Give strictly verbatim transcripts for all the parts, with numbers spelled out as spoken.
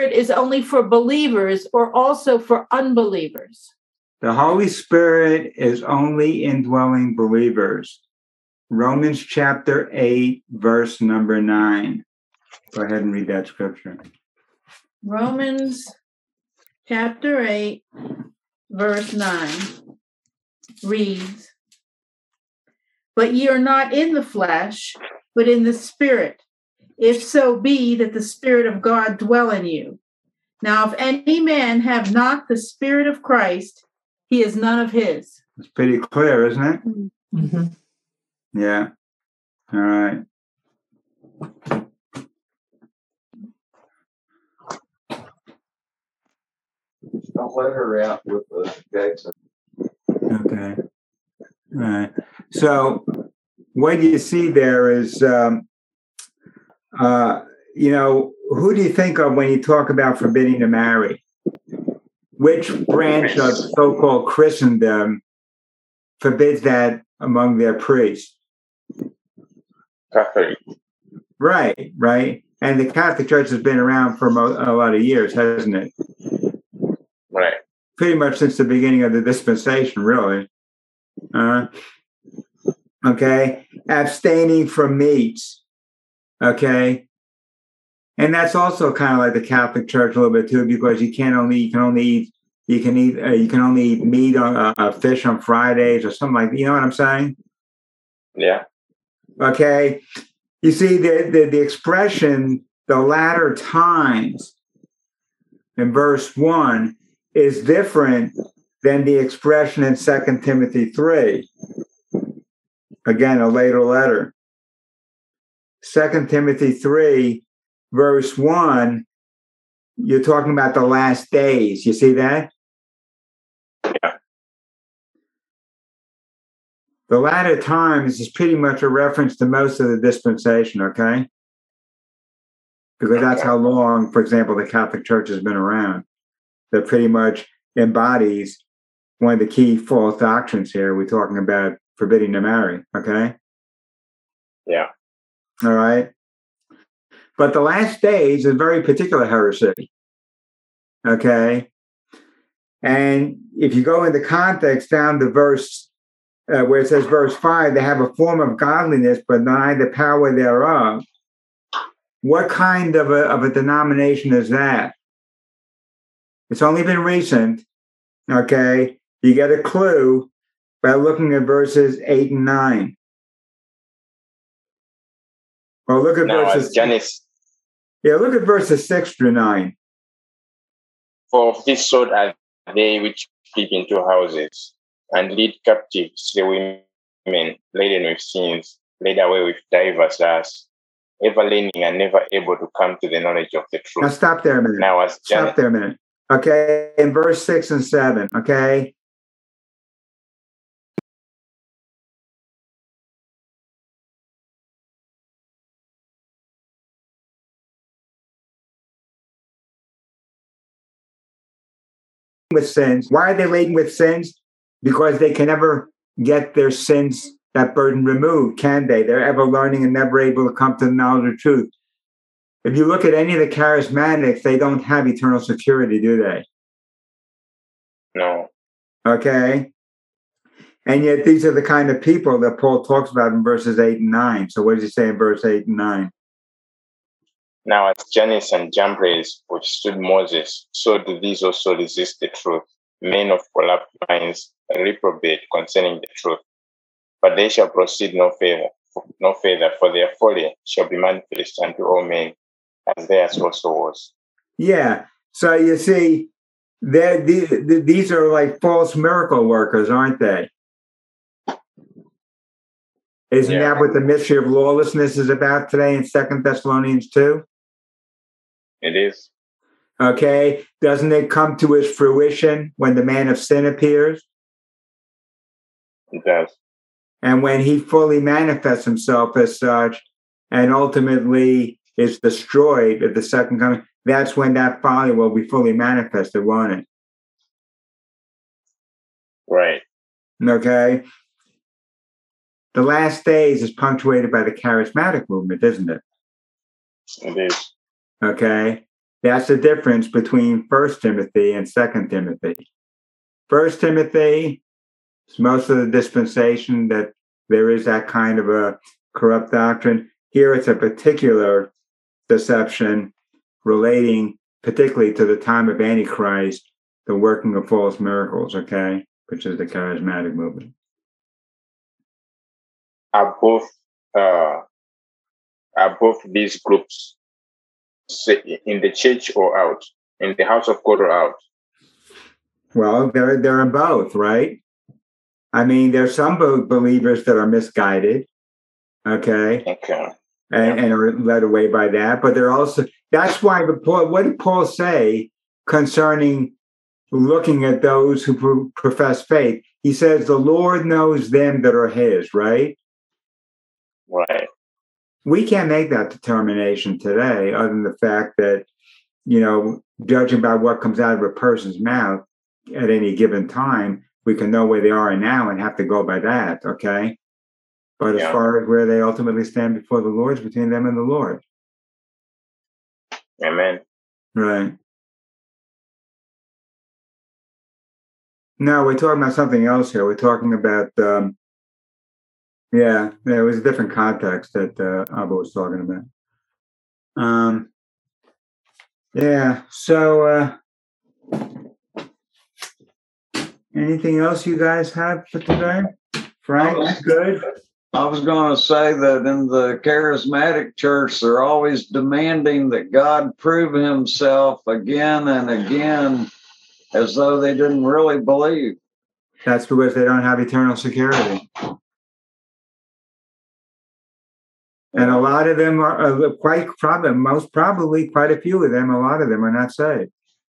is only for believers or also for unbelievers? The Holy Spirit is only indwelling believers. Romans chapter eight, verse number nine. Go ahead and read that scripture. Romans chapter eight, verse nine reads, "But ye are not in the flesh, but in the Spirit, if so be that the Spirit of God dwell in you. Now, if any man have not the Spirit of Christ, he is none of his." It's pretty clear, isn't it? Mm-hmm. Yeah. All right. Don't let her out with the gates. Okay. All right. So what you see there is, um, uh, you know, who do you think of when you talk about forbidding to marry? Which branch of so-called Christendom forbids that among their priests? Catholic. Right, right. And the Catholic Church has been around for mo- a lot of years, hasn't it? Right. Pretty much since the beginning of the dispensation, really. Uh, okay. Abstaining from meats. Okay. And that's also kind of like the Catholic Church a little bit too, because you can't only you can only eat you can eat uh, you can only eat meat on uh, uh, fish on Fridays or something like that. You know what I'm saying? Yeah. Okay. You see the the, the expression the latter times in verse one is different than the expression in Second Timothy three. Again, a later letter. Second Timothy three, verse one, you're talking about the last days. You see that? Yeah. The latter times is pretty much a reference to most of the dispensation, okay? Because that's how long, for example, the Catholic Church has been around. That pretty much embodies one of the key false doctrines here. We're talking about forbidding to marry, okay? Yeah. All right. But the last days is a very particular heresy, okay? And if you go into context down to verse, uh, where it says verse five, they have a form of godliness, but deny the power thereof. What kind of a, of a denomination is that? It's only been recent, okay? You get a clue by looking at verses eight and nine. Well, look at now, verses. as Janice, yeah, look at verses six through nine. For of this sort are they which creep into houses and lead captive the women laden with sins, led away with divers lusts, ever leaning and never able to come to the knowledge of the truth. Now stop there a minute. Now, as Stop Janice, there a minute. Okay, in verse six and seven, okay? With sins. Why are they laden with sins? Because they can never get their sins, that burden removed, can they? They're ever learning and never able to come to the knowledge of truth. If you look at any of the charismatics, they don't have eternal security, do they? no. Okay? And yet these are the kind of people that Paul talks about in verses eight and nine. So what does he say in verse eight and nine? Now, as Jannes and Jambres withstood Moses, so do these also resist the truth, men of corrupt minds, reprobate concerning the truth. But they shall proceed no further, no further, for their folly shall be manifest unto all men, as theirs also was. Yeah. So you see, the, these are like false miracle workers, aren't they? Isn't Yeah. that what the mystery of lawlessness is about today in Second Thessalonians two? It is. Okay. Doesn't it come to its fruition when the man of sin appears? It does. And when he fully manifests himself as such and ultimately is destroyed at the second coming, that's when that folly will be fully manifested, won't it? Right. Okay. The last days is punctuated by the charismatic movement, isn't it? It is. Okay. That's the difference between First Timothy and Second Timothy. First Timothy is most of the dispensation that there is that kind of a corrupt doctrine. Here it's a particular deception relating particularly to the time of Antichrist, the working of false miracles, okay, which is the charismatic movement. Are both uh, are both these groups in the church or out, in the house of God or out? Well, they're they're in both, right? I mean, there's some believers that are misguided, okay, okay, and, and are led away by that. But they're also that's why the Paul. What did Paul say concerning looking at those who pro- profess faith? He says the Lord knows them that are His, right? Right. We can't make that determination today, other than the fact that, you know, judging by what comes out of a person's mouth at any given time, we can know where they are now and have to go by that, okay? But yeah. As far as where they ultimately stand before the Lord, it's between them and the Lord. Amen. Right. No, we're talking about something else here. We're talking about, um, yeah, there was a different context that uh, Abba was talking about. Um, yeah, so uh, anything else you guys have for today? Frank, was, good? I was going to say that in the charismatic church, they're always demanding that God prove Himself again and again as though they didn't really believe. That's because they don't have eternal security. And a lot of them are uh, quite probably, most probably, quite a few of them, a lot of them are not saved.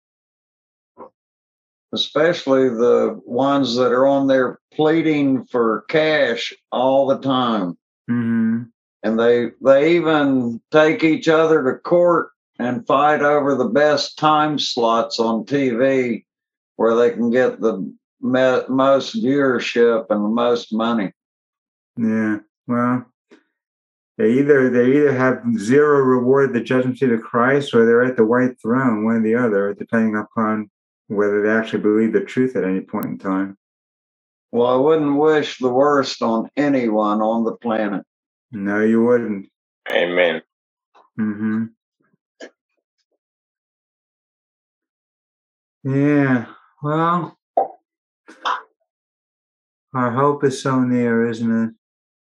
Especially the ones that are on there pleading for cash all the time. Mm-hmm. And they they even take each other to court and fight over the best time slots on T V where they can get the me- most viewership and the most money. Yeah, well, they either they either have zero reward at the judgment seat of Christ, or they're at the white throne, one or the other, depending upon whether they actually believe the truth at any point in time. Well, I wouldn't wish the worst on anyone on the planet. No, you wouldn't. Amen. Mm-hmm. Yeah, well, our hope is so near, isn't it?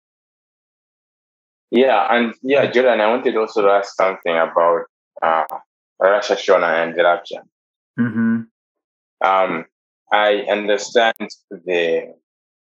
Yeah, and yeah, Jordan, I wanted also to ask something about uh, Rosh Hashanah and the rapture. Mm-hmm. Um, I understand the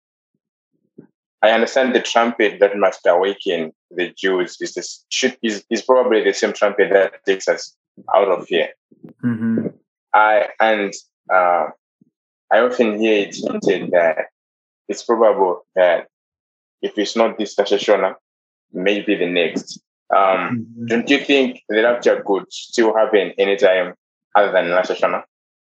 I understand the trumpet that must awaken the Jews is this should is, is probably the same trumpet that takes us out of here. Mm-hmm. I and uh, I often hear it hinted that it's probable that if it's not this Rosh Hashanah, maybe the next. Um, mm-hmm. Don't you think the rapture could still happen anytime other than Rosh Hashanah?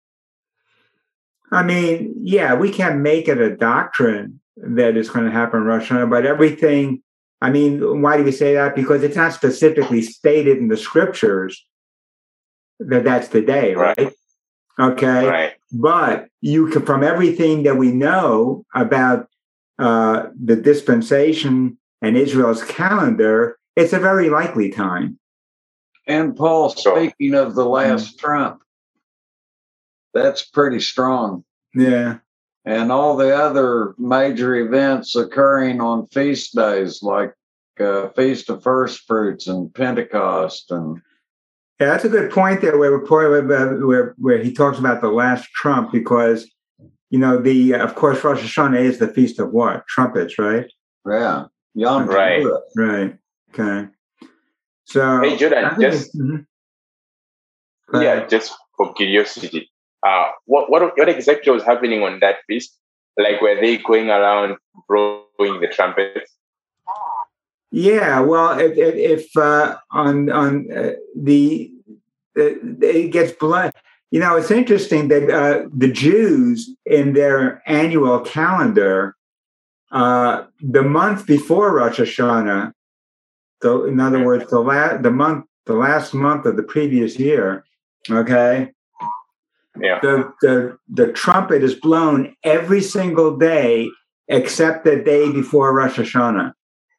I mean, yeah, we can't make it a doctrine that it's going to happen in Rosh Hashanah, but everything, I mean, why do we say that? Because it's not specifically stated in the scriptures that that's the day, right? right? Okay. Right. But you can, from everything that we know about uh, the dispensation and Israel's calendar, it's a very likely time. And Paul, speaking of the last mm-hmm. trump, that's pretty strong. Yeah. And all the other major events occurring on feast days, like uh, Feast of First Fruits and Pentecost. And yeah, that's a good point there, where where where he talks about the last trump, because you know the of course Rosh Hashanah is the feast of what? Trumpets, right? Yeah. Yom right. Kippur. Right. Okay. So hey, Jordan, just mm-hmm. yeah, just for curiosity. Uh, what, what what exactly was happening on that feast? Like, were they going around blowing the trumpets? Yeah, well, if, if, if uh, on on uh, the uh, it gets blood, you know, it's interesting that uh, the Jews in their annual calendar, uh, the month before Rosh Hashanah, so in other words, the last the month the last month of the previous year Okay? Yeah. The, the, the trumpet is blown every single day except the day before Rosh Hashanah.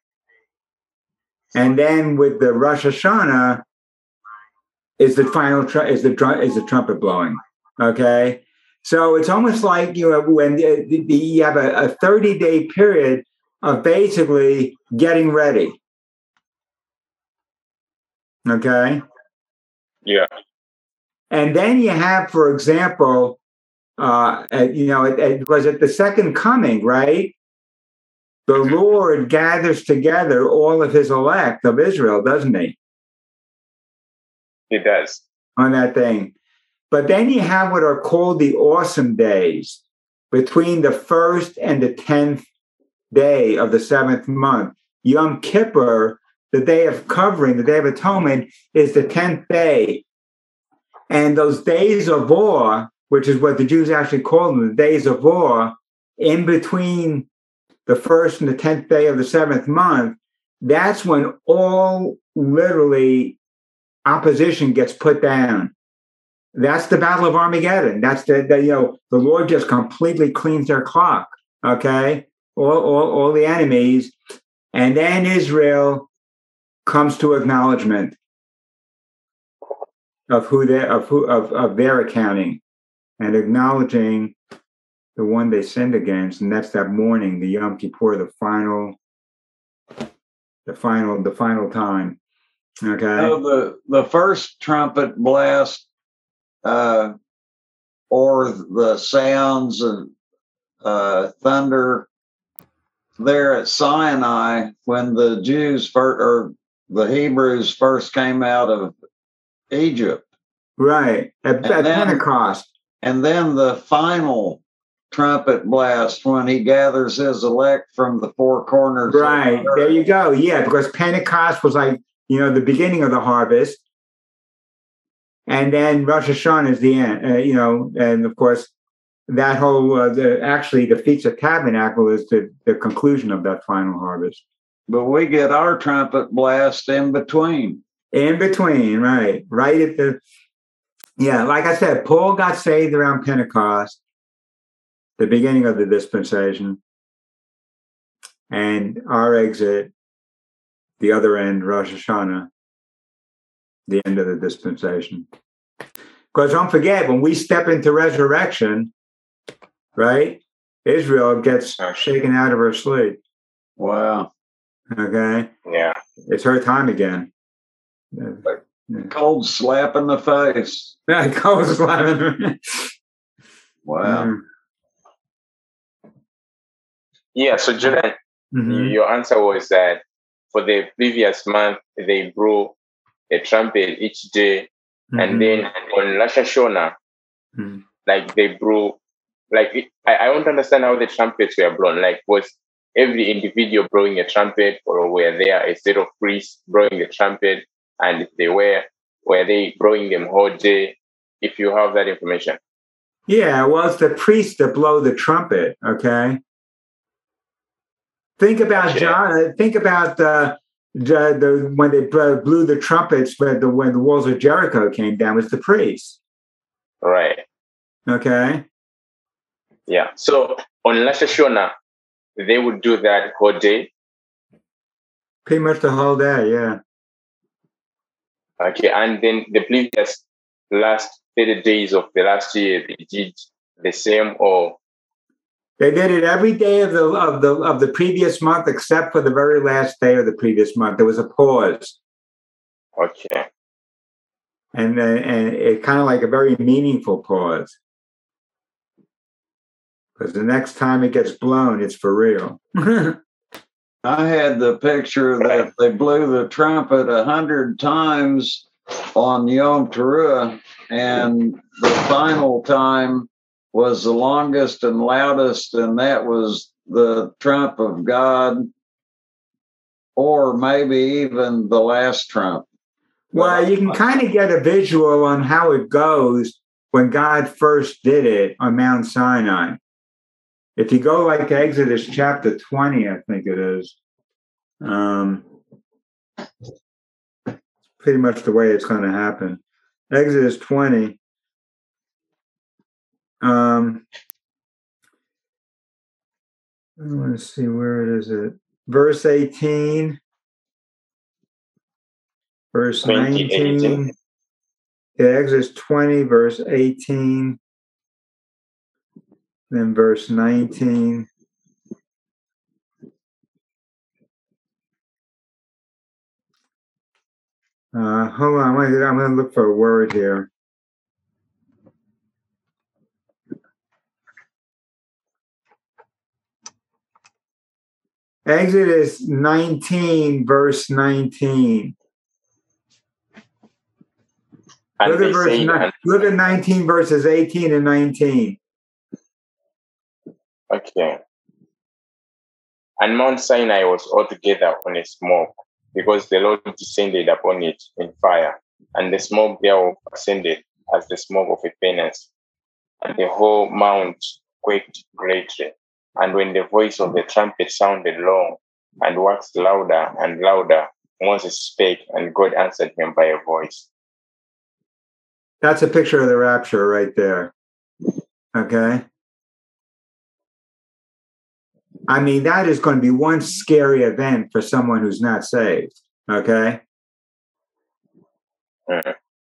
And then with the Rosh Hashanah is the final tr- is the tr- is the trumpet blowing. Okay, so it's almost like you know when the, the, you have a, a thirty day period of basically getting ready. Okay. Yeah. And then you have, for example, uh, at, you know, it, it was at the second coming, right? The Lord gathers together all of his elect of Israel, doesn't he? He does. On that thing. But then you have what are called the awesome days between the first and the tenth day of the seventh month. Yom Kippur, the day of covering, the day of atonement, is the tenth day. And those days of awe, which is what the Jews actually call them, the days of awe, in between the first and the tenth day of the seventh month, that's when all literally opposition gets put down. That's the Battle of Armageddon. That's the, the you know, the Lord just completely cleans their clock, okay? All, all, all the enemies. And then Israel comes to acknowledgement of who they of who of, of their accounting and acknowledging the one they sinned against, and that's that morning, the Yom Kippur, the final, the final, the final time. Okay. So the the first trumpet blast, uh, or the sounds of uh, thunder there at Sinai when the Jews first, or the Hebrews first came out of Egypt. Right. At, at then, Pentecost. And then the final trumpet blast when he gathers his elect from the four corners. Right. The there you go. Yeah, because Pentecost was like, you know, the beginning of the harvest. And then Rosh Hashanah is the end, uh, you know, and of course, that whole, uh, the, actually, the Feast of Tabernacle is the, the conclusion of that final harvest. But we get our trumpet blast in between. In between, right. Right at the, yeah, like I said, Paul got saved around Pentecost, the beginning of the dispensation, and our exit, the other end, Rosh Hashanah, the end of the dispensation. Because don't forget, when we step into resurrection, right, Israel gets shaken out of her sleep. Wow. Okay? Yeah. It's her time again. Like cold slap in the face. Yeah, cold slap in the Wow. Mm. Yeah, so Jordan, Mm-hmm. your answer was that for the previous month, they blew a trumpet each day. Mm-hmm. And then on Rosh Hashanah, mm-hmm. like they blew, like it, I, I don't understand how the trumpets were blown. Like, was every individual blowing a trumpet, or were there a set of priests blowing the trumpet? And if they were, were they blowing them whole day? If you have that information. Yeah, well, it's the priests that blow the trumpet, okay? Think about John. Think about uh, the, the when they blew the trumpets when the when the walls of Jericho came down. It was the priests, right? Okay. Yeah. So on Rosh Hashanah, they would do that whole day. Pretty much the whole day, yeah. Okay, and then the previous last thirty days of the last year, they did the same, or they did it every day of the of the of the previous month, except for the very last day of the previous month. There was a pause. Okay. And uh, and it kind of like a very meaningful pause, because the next time it gets blown, it's for real. I had the picture that they blew the trumpet a hundred times on Yom Teruah, and the final time was the longest and loudest, and that was the trump of God, or maybe even the last trump. Well, you can kind of get a visual on how it goes when God first did it on Mount Sinai. If you go like Exodus chapter twenty, I think it is, um, pretty much the way it's going to happen. Exodus twenty. Um, I want to see where it is. It verse eighteen, verse nineteen. Yeah, Exodus twenty, verse eighteen, then verse nineteen. Uh, hold on, I'm gonna, I'm gonna look for a word here. Exodus nineteen, verse nineteen. And Look they at, verse say, ni- and, look at nineteen, verses eighteen and nineteen. okay. And Mount Sinai was altogether on a smoke, because the Lord descended upon it in fire, and the smoke thereof ascended as the smoke of a furnace, and the whole mount quaked greatly. And when the voice of the trumpet sounded long, and waxed louder and louder, Moses spake, and God answered him by a voice. That's a picture of the rapture right there. Okay? I mean, that is going to be one scary event for someone who's not saved. Okay? Mm-hmm.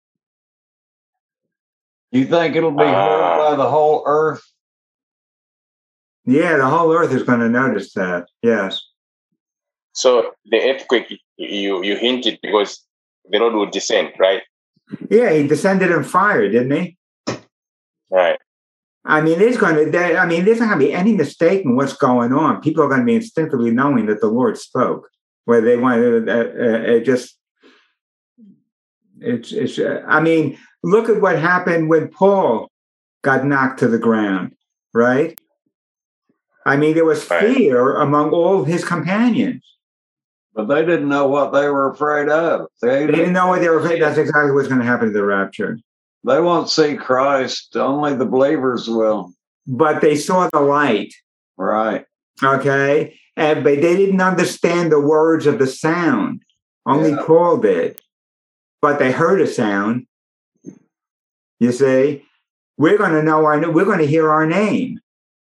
You think it'll be heard Uh, by the whole earth? Yeah, the whole earth is going to notice that. Yes. So the earthquake, you, you hinted because the Lord would descend, right? Yeah, he descended in fire, didn't he? Right. I mean, there's going to. There, I mean, there's not going to be any mistake in what's going on. People are going to be instinctively knowing that the Lord spoke, whether they want to. Uh, uh, it just, it's, it's. Uh, I mean, look at what happened when Paul got knocked to the ground, right? I mean, there was fear among all his companions. But they didn't know what they were afraid of. They, They didn't know what they were afraid. That's exactly what's going to happen to the rapture. They won't see Christ. Only the believers will. But they saw the light. Right. Okay. And but they didn't understand the words of the sound. Only Yeah. Paul did. But they heard a sound. You see, we're going to know our. We're going to hear our name.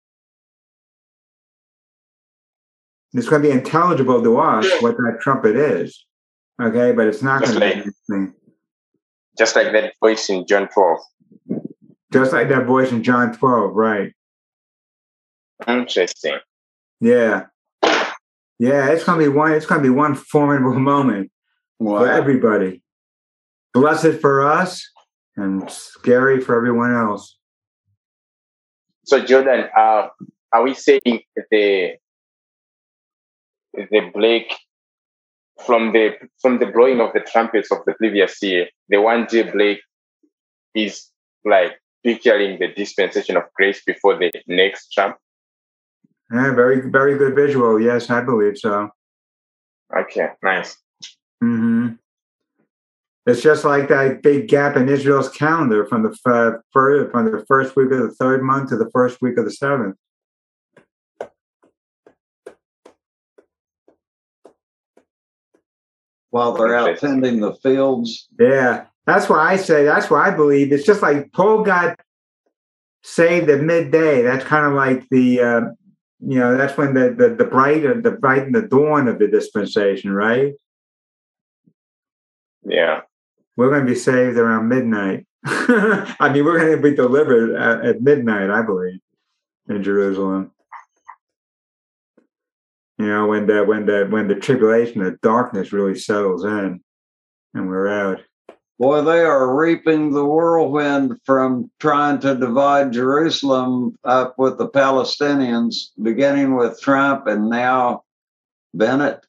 It's going to be intelligible to us what that trumpet is. Okay, but it's not Just going to like- be anything. Just like that voice in John twelve. Just like that voice in John twelve, right? Interesting. Yeah. Yeah, it's going to be one. It's going to be one formidable moment Wow. for everybody. Blessed for us and scary for everyone else. So Jordan, uh, are we saying the the Blake from the from the blowing of the trumpets of the previous year, the one J Blake is like picturing the dispensation of grace before the next trump? Yeah, very, very good visual. Yes, I believe so. Okay, nice. Mm-hmm. It's just like that big gap in Israel's calendar from the uh, first, from the first week of the third month to the first week of the seventh. While they're out tending the fields. Yeah, that's why I say, that's why I believe it's just like Paul got saved at midday. That's kind of like the, uh, you know, that's when the the, the bright the bright and the dawn of the dispensation, right? Yeah. We're going to be saved around midnight. I mean, we're going to be delivered at, at midnight, I believe, in Jerusalem. You know, when the when the when the tribulation, the darkness really settles in, and we're out. Boy, they are reaping the whirlwind from trying to divide Jerusalem up with the Palestinians, beginning with Trump and now Bennett.